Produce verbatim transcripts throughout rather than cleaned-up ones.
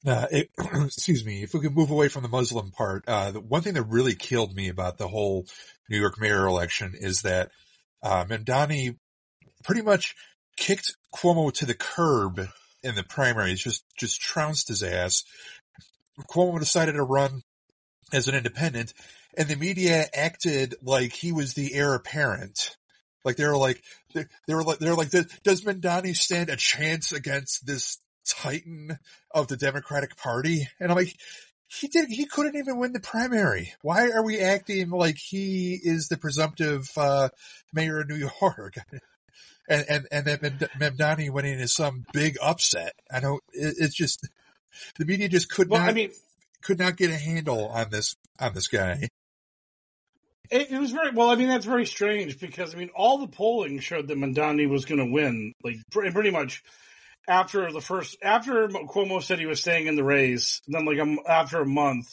Uh, it, excuse me. If we could move away from the Muslim part, uh, the one thing that really killed me about the whole New York mayor election is that uh, Mamdani pretty much kicked Cuomo to the curb in the primaries, just just trounced his ass. Cuomo decided to run as an independent, and the media acted like he was the heir apparent. Like they were like they, they were like they were like, does Mamdani stand a chance against this titan of the Democratic Party? And I'm like, he did. He couldn't even win the primary. Why are we acting like he is the presumptive uh, mayor of New York? And and and then Mamdani winning is some big upset. I don't. It, it's just the media just could well, not. I mean, could not get a handle on this on this guy. It, it was very well. I mean, that's very strange because I mean, all the polling showed that Mamdani was going to win. Like pretty much. After the first, after Cuomo said he was staying in the race, then like um, after a month,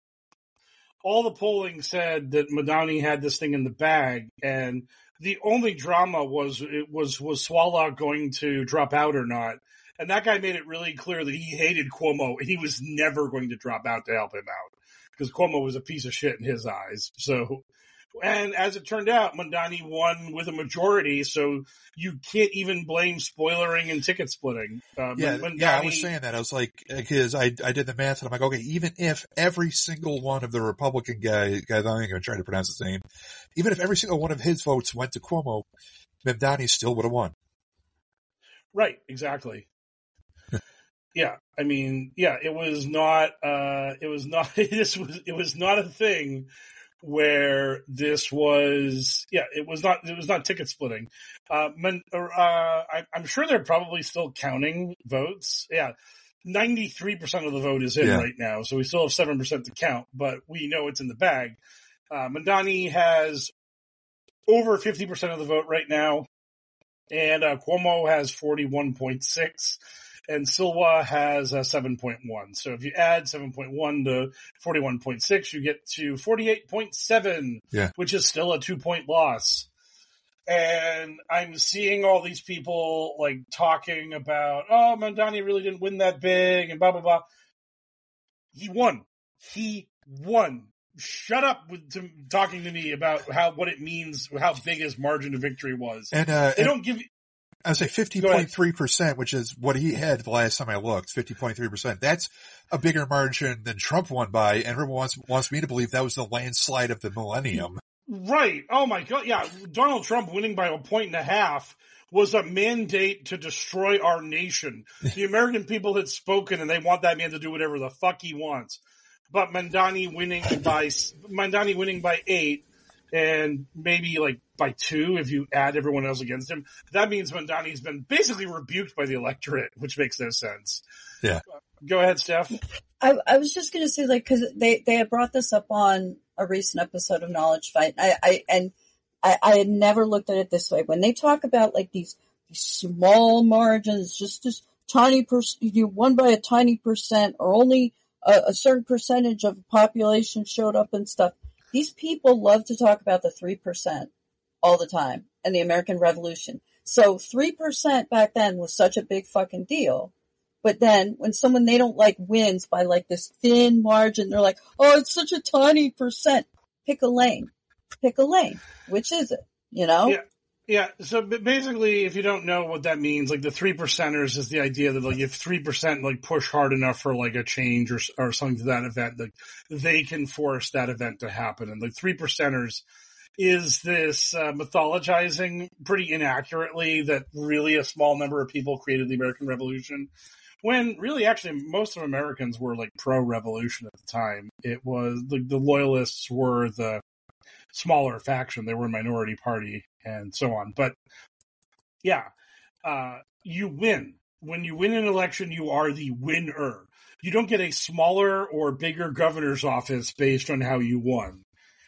all the polling said that Mamdani had this thing in the bag, and the only drama was it was was Swallow going to drop out or not, and that guy made it really clear that he hated Cuomo and he was never going to drop out to help him out because Cuomo was a piece of shit in his eyes. So. And as it turned out, Mamdani won with a majority, so you can't even blame spoilering and ticket splitting. Uh, yeah, Mamdani, yeah, I was saying that. I was like, because I I did the math, and I'm like, okay, even if every single one of the Republican guy, guys, I'm going to try to pronounce his name, even if every single one of his votes went to Cuomo, Mamdani still would have won. Right, exactly. Yeah, I mean, yeah, it was not, uh, it was not, this was, it was not a thing where this was, yeah, it was not, it was not ticket splitting. Uh, men, uh, I, I'm sure they're probably still counting votes. Yeah. ninety-three percent of the vote is in yeah. right now. So we still have seven percent to count, but we know it's in the bag. Uh, Mamdani has over fifty percent of the vote right now. And, uh, Cuomo has forty-one point six. And Silva has a seven point one. So if you add seven point one to forty-one point six, you get to forty-eight point seven, yeah. which is still a two-point loss. And I'm seeing all these people like talking about, oh, Mamdani really didn't win that big and blah, blah, blah. He won. He won. Shut up with to, talking to me about how what it means, how big his margin of victory was. And uh, they and- don't give you. I would say fifty point three percent, which is what he had the last time I looked, fifty point three percent. That's a bigger margin than Trump won by, and everyone wants, wants me to believe that was the landslide of the millennium. Right. Oh my God. Yeah. Donald Trump winning by a point and a half was a mandate to destroy our nation. The American people had spoken and they want that man to do whatever the fuck he wants. But Mamdani winning by, Mamdani winning by eight, and maybe like by two if you add everyone else against him. That means Mamdani's been basically rebuked by the electorate, which makes no sense. Yeah. Uh, go ahead, Steph. I, I was just going to say, like, because they, they had brought this up on a recent episode of Knowledge Fight. I, I and I, I had never looked at it this way. When they talk about like these, these small margins, just this tiny percent, you won by a tiny percent, or only a, a certain percentage of the population showed up and stuff. These people love to talk about the three percent all the time and the American Revolution. So three percent back then was such a big fucking deal. But then when someone they don't like wins by like this thin margin, they're like, oh, it's such a tiny percent. Pick a lane. Pick a lane. Which is it? You know? Yeah. Yeah. So basically, if you don't know what that means, like the three percenters is the idea that like if three percent like push hard enough for like a change or, or something to that event, like they can force that event to happen. And like three percenters is this uh, mythologizing pretty inaccurately that really a small number of people created the American Revolution. When really, actually, most of Americans were like pro-revolution at the time. It was the, the loyalists were the smaller faction; they were a minority party, and so on. But yeah, uh, you win when you win an election. You are the winner. You don't get a smaller or bigger governor's office based on how you won.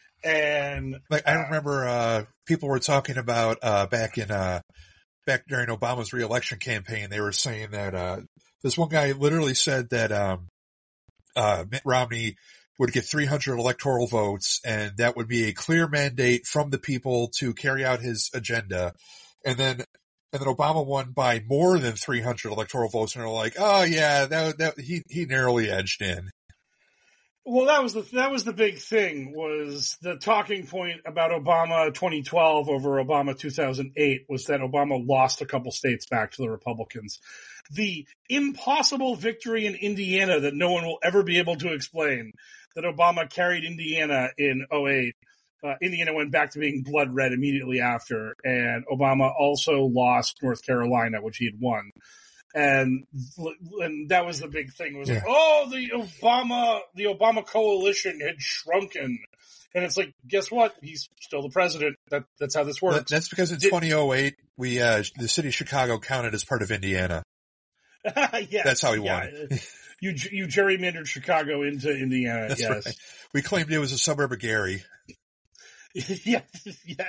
And like I remember, uh, people were talking about uh, back in uh, back during Obama's re-election campaign. They were saying that. Uh, This one guy literally said that um, uh, Mitt Romney would get three hundred electoral votes, and that would be a clear mandate from the people to carry out his agenda. And then and then Obama won by more than three hundred electoral votes, and they're like, oh yeah, that, that, he, he narrowly edged in. Well, that was the that was the big thing, was the talking point about Obama twenty twelve over Obama two thousand eight was that Obama lost a couple states back to the Republicans. The impossible victory in Indiana that no one will ever be able to explain, that Obama carried Indiana in oh eight. Uh, Indiana went back to being blood red immediately after, and Obama also lost North Carolina, which he had won. And and that was the big thing. It was yeah. like, oh, the Obama the Obama coalition had shrunken, and it's like, guess what? He's still the president. That that's how this works. That, that's because in Did, twenty oh eight, we uh, the city of Chicago counted as part of Indiana. yes, that's how he yeah. won. you you gerrymandered Chicago into Indiana. That's yes, right. We claimed it was a suburb of Gary. yeah, yeah,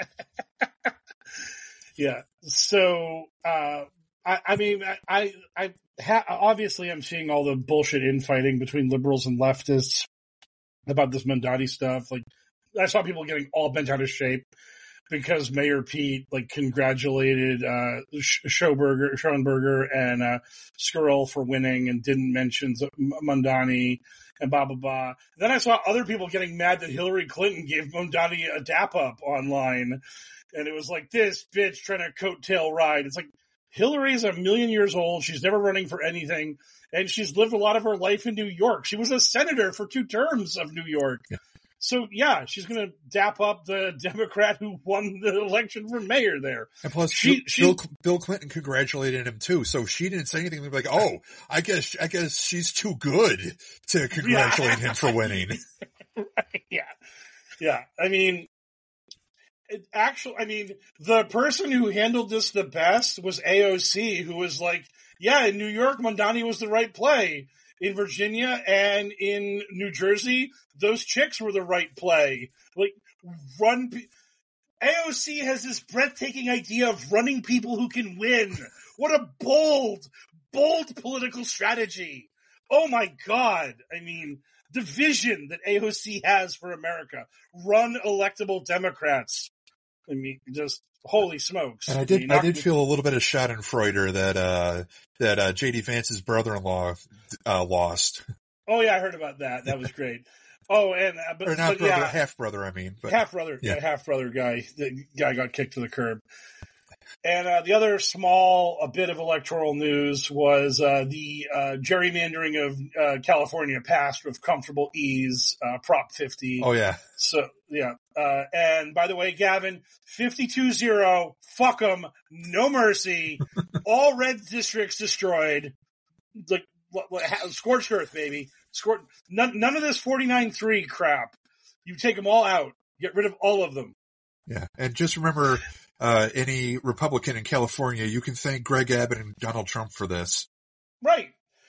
yeah. So. uh I, I mean, I, I, ha- obviously I'm seeing all the bullshit infighting between liberals and leftists about this Mondani stuff. Like, I saw people getting all bent out of shape because Mayor Pete, like, congratulated, uh, Schoenberger, Schoenberger and, uh, Skrull for winning and didn't mention Mondani and blah, blah, blah. Then I saw other people getting mad that Hillary Clinton gave Mondani a dap up online. And it was like, this bitch trying to coattail ride. It's like, Hillary's a million years old. She's never running for anything. And she's lived a lot of her life in New York. She was a senator for two terms of New York. Yeah. So, yeah, she's going to dap up the Democrat who won the election for mayor there. And plus, she, Bill, she, Bill, Bill Clinton congratulated him, too. So she didn't say anything like, oh, I guess I guess she's too good to congratulate yeah. him for winning. Right, yeah. Yeah. I mean... It actually, I mean, the person who handled this the best was A O C, who was like, yeah, in New York, Mondani was the right play. In Virginia and in New Jersey, those chicks were the right play. Like, run. A O C has this breathtaking idea of running people who can win. What a bold, bold political strategy. Oh my God. I mean, the vision that A O C has for America. Run electable Democrats. I mean, just holy smokes! And I did, I, I did feel a little bit of Schadenfreude that uh, that uh, J D Vance's brother-in-law uh, lost. Oh yeah, I heard about that. That was great. Oh, and uh, but, or not but, brother, yeah, half brother. I mean, but, half brother, yeah. yeah, half brother guy. The guy got kicked to the curb. And uh, the other small a bit of electoral news was uh, the uh, gerrymandering of uh, California passed with comfortable ease, uh, Prop fifty. Oh yeah. So yeah. Uh, and by the way, Gavin, fifty-two zero, fuck them, no mercy, all red districts destroyed, like scorched earth, baby. Scor- none, none of this forty-nine three crap. You take them all out. Get rid of all of them. Yeah, and just remember. Uh, any Republican in California, you can thank Greg Abbott and Donald Trump for this. Right.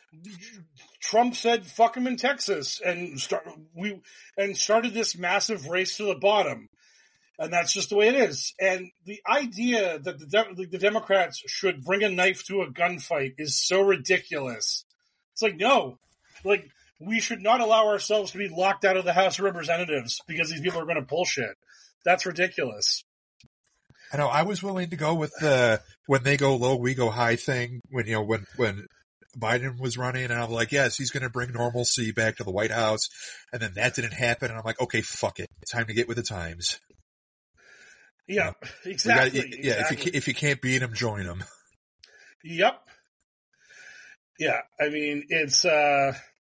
Trump said, fuck him in Texas and start, we, and started this massive race to the bottom. And that's just the way it is. And the idea that the, De- the Democrats should bring a knife to a gunfight is so ridiculous. It's like, no, like we should not allow ourselves to be locked out of the House of Representatives because these people are going to bullshit. That's ridiculous. I know I was willing to go with the when they go low, we go high thing when, you know, when, when Biden was running and I'm like, yes, he's going to bring normalcy back to the White House. And then that didn't happen. And I'm like, okay, fuck it. It's time to get with the times. Yeah, you know, exactly. Gotta, yeah. Exactly. If you, if you can't beat them, join them. Yep. Yeah. I mean, it's, uh,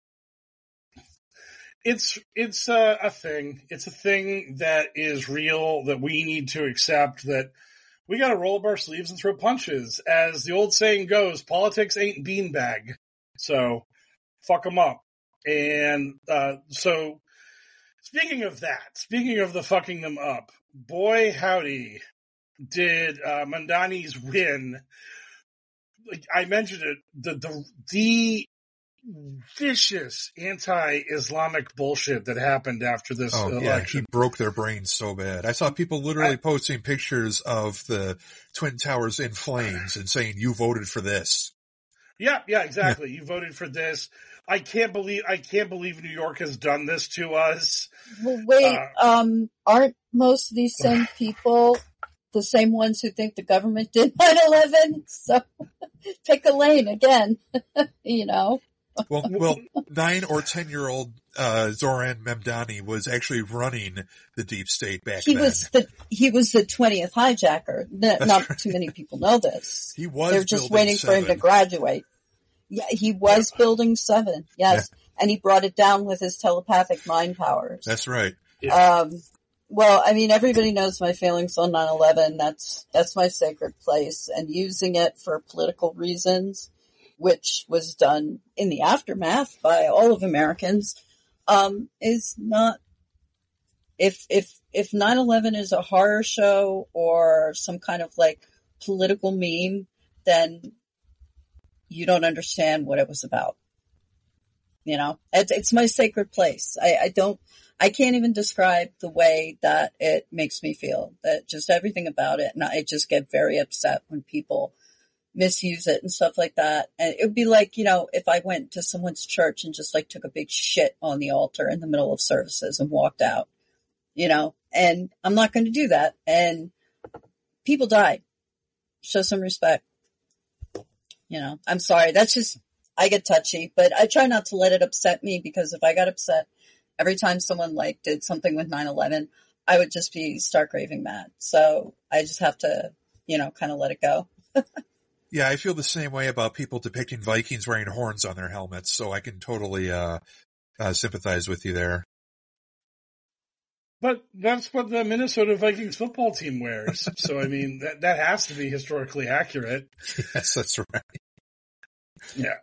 It's it's a, a thing. It's a thing that is real that we need to accept. That we got to roll up our sleeves and throw punches. As the old saying goes, politics ain't beanbag. So fuck them up. And uh, so speaking of that, speaking of the fucking them up, boy howdy, did uh, Mondani's win. Like I mentioned it, the the the. vicious anti-Islamic bullshit that happened after this oh, election. Yeah, he broke their brains so bad. I saw people literally I, posting pictures of the Twin Towers in flames and saying, you voted for this. Yeah, yeah, exactly. You voted for this. I can't believe, I can't believe New York has done this to us. Well, wait, uh, um, aren't most of these same people the same ones who think the government did nine eleven. So pick a lane again, you know. Well, well, nine or ten year old uh, Zoran Memdani was actually running the deep state back he then. Was the, he was the twentieth hijacker. N- not right. too many people know this. He was. They're just building waiting seven. for him to graduate. Yeah, he was building seven. Yes, yeah. And he brought it down with his telepathic mind powers. That's right. Yeah. Um, well, I mean, everybody knows my feelings on nine eleven. That's that's my sacred place, and using it for political reasons, which was done in the aftermath by all of Americans, um, is not. If if if nine eleven is a horror show or some kind of like political meme, then you don't understand what it was about. You know, it's, it's my sacred place. I, I don't, I can't even describe the way that it makes me feel. That just everything about it, and I just get very upset when people misuse it and stuff like that. And it would be like, you know, if I went to someone's church and just like took a big shit on the altar in the middle of services and walked out, you know, and I'm not going to do that. And people died. Show some respect. You know, I'm sorry. That's just, I get touchy, but I try not to let it upset me, because if I got upset every time someone like did something with nine eleven, I would just be stark raving mad. So I just have to, you know, kind of let it go. Yeah, I feel the same way about people depicting Vikings wearing horns on their helmets, so I can totally uh, uh sympathize with you there. But that's what the Minnesota Vikings football team wears. So, I mean, that that has to be historically accurate. Yes, that's right. Yeah.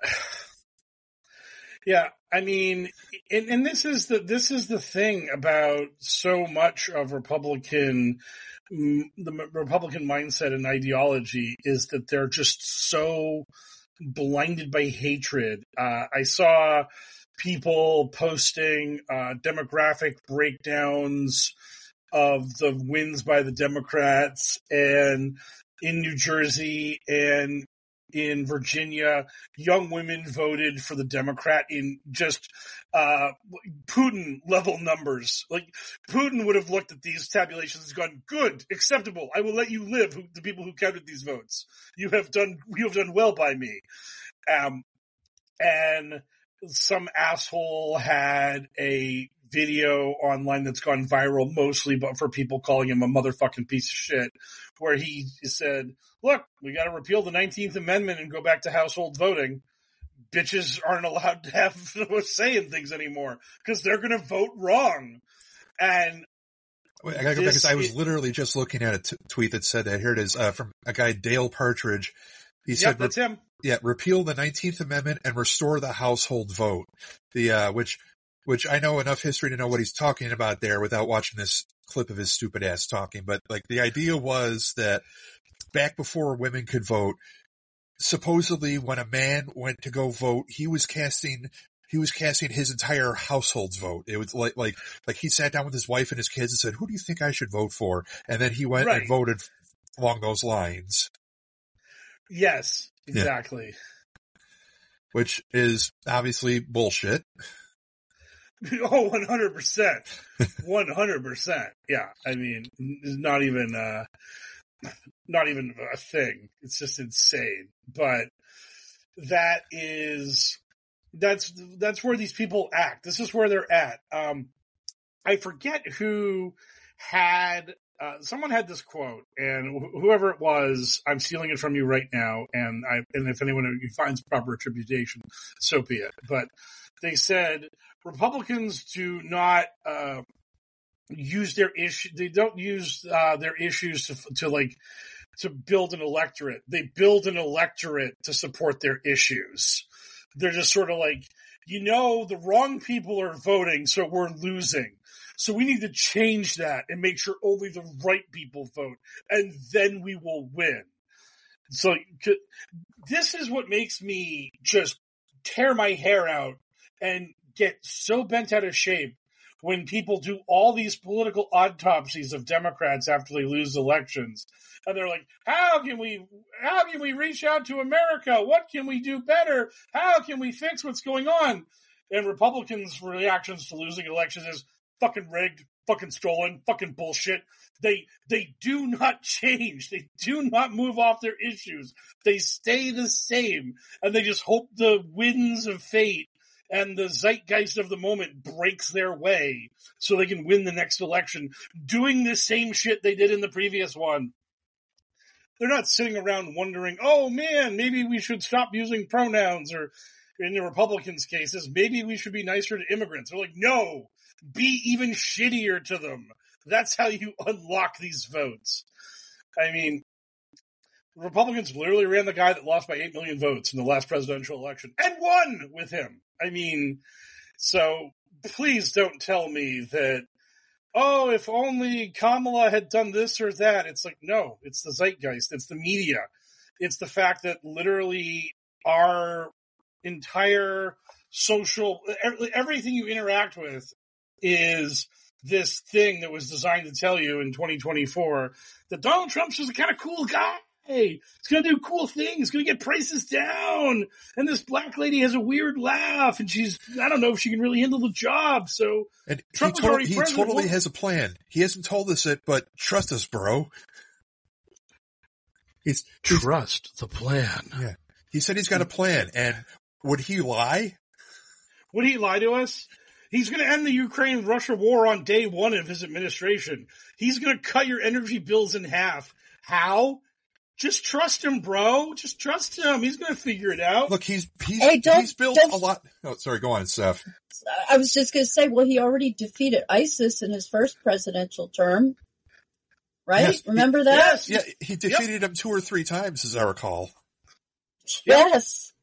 Yeah, I mean, and, and this is the this is the thing about so much of Republican, the Republican mindset and ideology, is that they're just so blinded by hatred. Uh, I saw people posting uh, demographic breakdowns of the wins by the Democrats, and in New Jersey and in Virginia, young women voted for the Democrat in just uh, Putin level numbers. Like, Putin would have looked at these tabulations and gone, "Good, acceptable. I will let you live, who, the people who counted these votes. You have done, you have done well by me." Um, and some asshole had a video online that's gone viral, mostly but for people calling him a motherfucking piece of shit, where he said, "Look, we got to repeal the nineteenth Amendment and go back to household voting. Bitches aren't allowed to have a say in things anymore because they're going to vote wrong." And Wait, I gotta go back, because I was literally just looking at a t- tweet that said that. Here it is, uh, from a guy, Dale Partridge. He yep, said, that's him. Yeah, repeal the nineteenth Amendment and restore the household vote. The, uh, which, which I know enough history to know what he's talking about there without watching this clip of his stupid ass talking. But like, the idea was that back before women could vote, supposedly when a man went to go vote, he was casting, he was casting his entire household's vote. It was like, like, like he sat down with his wife and his kids and said, "Who do you think I should vote for?" And then he went Right. and voted along those lines. Yes, exactly. Yeah. Which is obviously bullshit. Oh, one hundred percent. one hundred percent. Yeah. I mean, it's not even, uh, not even a thing. It's just insane. But that is, that's, that's where these people act. This is where they're at. Um, I forget who had, uh, someone had this quote, and wh- whoever it was, I'm stealing it from you right now. And I, and if anyone finds proper attribution, so be it. But they said Republicans do not, uh, use their issue. They don't use, uh, their issues to, to like, to build an electorate. They build an electorate to support their issues. They're just sort of like, you know, the wrong people are voting, so we're losing. So we need to change that and make sure only the right people vote, and then we will win. So this is what makes me just tear my hair out and get so bent out of shape when people do all these political autopsies of Democrats after they lose elections. And they're like, how can we, how can we reach out to America? What can we do better? How can we fix what's going on? And Republicans' reactions to losing elections is fucking rigged. fucking stolen, fucking bullshit. They they do not change. They do not move off their issues. They stay the same, and they just hope the winds of fate and the zeitgeist of the moment breaks their way so they can win the next election, doing the same shit they did in the previous one. They're not sitting around wondering, oh man, maybe we should stop using pronouns, or in the Republicans' cases, maybe we should be nicer to immigrants. They're like, no, be even shittier to them. That's how you unlock these votes. I mean, Republicans literally ran the guy that lost by eight million votes in the last presidential election and won with him. I mean, so please don't tell me that, oh, if only Kamala had done this or that. It's like, no, it's the zeitgeist. It's the media. It's the fact that literally our entire social, everything you interact with is this thing that was designed to tell you in twenty twenty-four that Donald Trump's just a kind of cool guy. He's going to do cool things. He's going to get prices down. And this black lady has a weird laugh, and she's, I don't know if she can really handle the job. So and Trump he, was already he president. totally has a plan. He hasn't told us it, but trust us, bro. He's, he's trust the plan. Yeah. He said he's got a plan, and would he lie? Would he lie to us? He's going to end the Ukraine-Russia war on day one of his administration. He's going to cut your energy bills in half. How? Just trust him, bro. Just trust him. He's going to figure it out. Look, he's he's, Hey, don't- he's built don't- a lot. Oh, sorry. Go on, Steph. I was just going to say, well, he already defeated ISIS in his first presidential term, right? Yes. Remember that? Yes. Yeah, he defeated him two or three times, as I recall. Yes.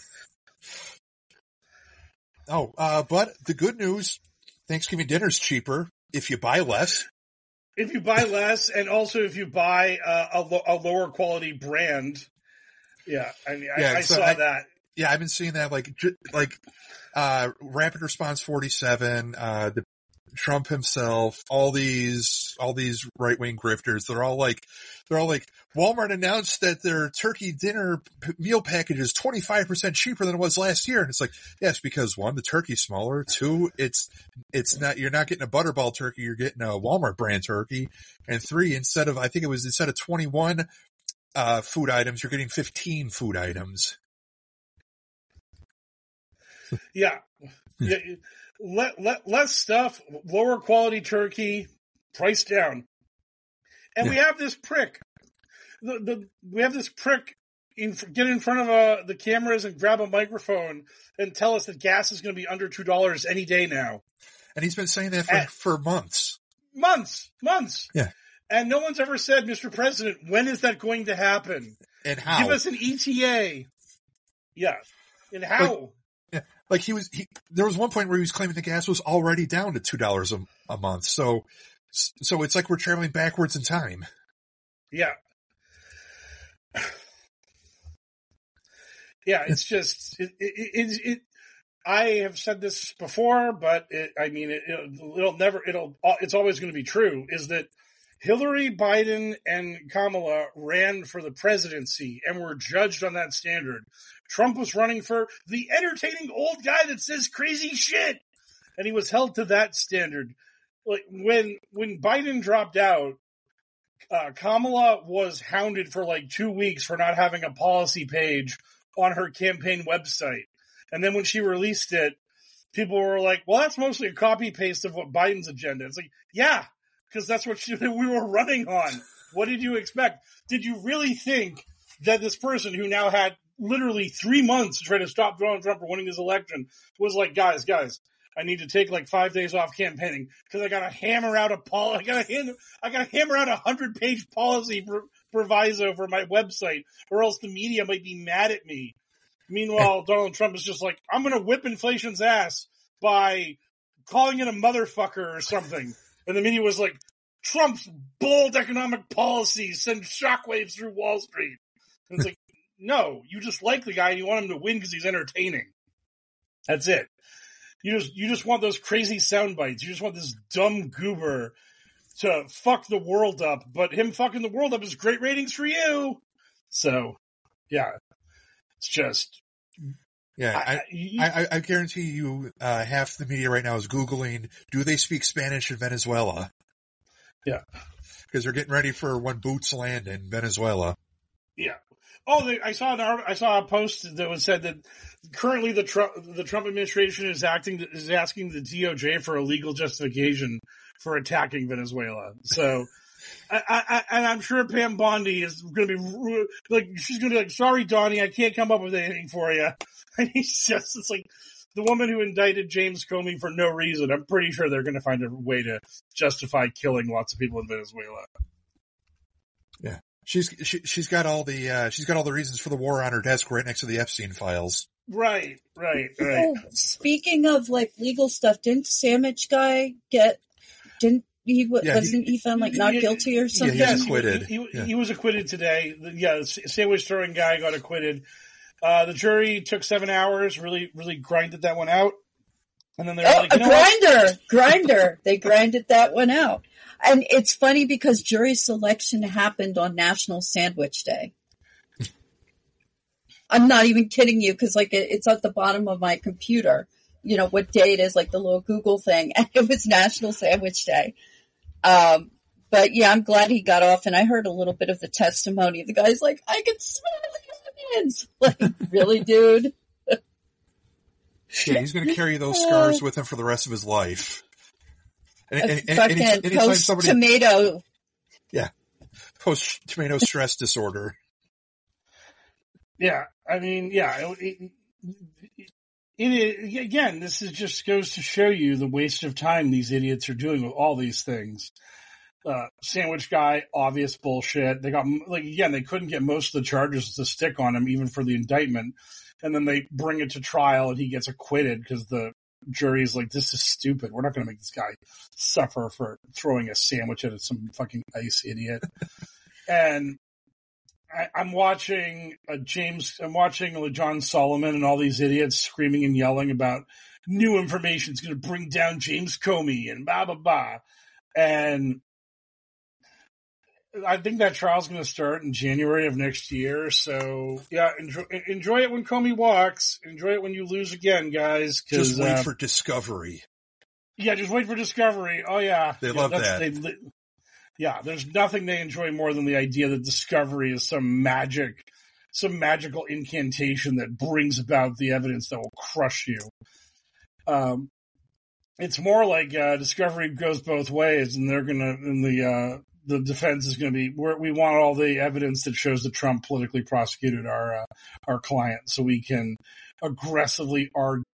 Oh, uh, but the good news, Thanksgiving dinner's cheaper if you buy less. If you buy less, and also if you buy uh, a, lo- a lower quality brand. Yeah, I mean, Yeah, I, I so saw I- that. Yeah, I've been seeing that, like, ju- like, uh, Rapid Response forty-seven, uh, the Trump himself, all these, all these right-wing grifters, they're all like, they're all like, Walmart announced that their turkey dinner p- meal package is twenty-five percent cheaper than it was last year. And it's like, yes, because one, the turkey's smaller. Two, it's, it's not, you're not getting a Butterball turkey, you're getting a Walmart brand turkey. And three, instead of, I think it was, instead of twenty-one, uh, food items, you're getting fifteen food items. Yeah. yeah. Let, let, less stuff, lower quality turkey, price down. And Yeah. we have this prick. The, the, we have this prick in, get in front of uh, the cameras and grab a microphone and tell us that gas is going to be under two dollars any day now. And he's been saying that for, And- for months. Months, months. Yeah. And no one's ever said, Mister President, when is that going to happen? And how? Give us an E T A. Yeah. And how? Yeah, like he was, he, there was one point where he was claiming the gas was already down to two dollars a, a month. So, so it's like we're traveling backwards in time. Yeah. Yeah, it's just, it, it, it, it I have said this before, but it, I mean, it, it'll, it'll never, it'll, it's always going to be true, is that Hillary, Biden, and Kamala ran for the presidency and were judged on that standard. Trump was running for the entertaining old guy that says crazy shit, and he was held to that standard. Like when when Biden dropped out, uh, Kamala was hounded for like two weeks for not having a policy page on her campaign website, and then when she released it, people were like, "Well, that's mostly a copy paste of what Biden's agenda." It's like, yeah. Because that's what she, we were running on. What did you expect? Did you really think that this person who now had literally three months to try to stop Donald Trump from winning his election was like, guys, guys, I need to take like five days off campaigning because I got to hammer out a pol- I got to I got to hammer out a hundred page policy pro- proviso for my website, or else the media might be mad at me. Meanwhile, Donald Trump is just like, I'm going to whip inflation's ass by calling it a motherfucker or something. And the media was like, Trump's bold economic policies send shockwaves through Wall Street. And it's like, no, you just like the guy and you want him to win because he's entertaining. That's it. You just you just want those crazy sound bites. You just want this dumb goober to fuck the world up. But him fucking the world up is great ratings for you. So, yeah. It's just... Yeah, I, I, I, I guarantee you uh, half the media right now is Googling, do they speak Spanish in Venezuela? Yeah. Because they're getting ready for when boots land in Venezuela. Yeah. Oh, they, I saw an I saw a post that was said that currently the Trump the Trump administration is acting is asking the D O J for a legal justification for attacking Venezuela. So, I, I, and I'm sure Pam Bondi is going to be like, she's going to be like, sorry, Donnie, I can't come up with anything for you. And he's just, it's like the woman who indicted James Comey for no reason. I'm pretty sure they're going to find a way to justify killing lots of people in Venezuela. Yeah. She's, she, she's got all the, uh, she's got all the reasons for the war on her desk right next to the Epstein files. Right, right, right. Oh, speaking of like legal stuff, didn't Sandwich guy get, didn't, He yeah, wasn't he, he found like not he, guilty or something. Yeah, he yes, was acquitted. He, he, yeah. he was acquitted today. Yeah, the sandwich throwing guy got acquitted. Uh, the jury took seven hours, really, really grinded that one out. And then they're oh, like, you a know grinder, what? grinder. They grinded that one out. And it's funny because jury selection happened on National Sandwich Day. I'm not even kidding you because like it, it's at the bottom of my computer. You know what day it is, like the little Google thing, and it was National Sandwich Day. Um, but yeah, I'm glad he got off, and I heard a little bit of the testimony. The guy's like, I can smell the onions. Like, really, dude? Yeah, he's going to carry those scars with him for the rest of his life. And, and, and, fucking any, anytime post somebody, tomato. Yeah, post tomato stress disorder. Yeah, I mean, yeah. It, it, it, again, this is just goes to show you the waste of time these idiots are doing with all these things. Uh, sandwich guy, obvious bullshit. They got, like, again, they couldn't get most of the charges to stick on him, even for the indictment. And then they bring it to trial and he gets acquitted because the jury's like, this is stupid. We're not going to make this guy suffer for throwing a sandwich at some fucking ice idiot. And I, I'm watching a James, I'm watching a John Solomon and all these idiots screaming and yelling about new information is going to bring down James Comey and blah, blah, blah. And I think that trial's going to start in January of next year. So yeah, enjoy, enjoy it when Comey walks. Enjoy it when you lose again, guys. Just wait uh, for discovery. Yeah, just wait for discovery. Oh yeah. They yeah, love that. They, yeah, there's nothing they enjoy more than the idea that discovery is some magic, some magical incantation that brings about the evidence that will crush you. Um, it's more like, uh, discovery goes both ways and they're going to, in the, uh, the defense is going to be, we're, we want all the evidence that shows that Trump politically prosecuted our, uh, our client so we can aggressively argue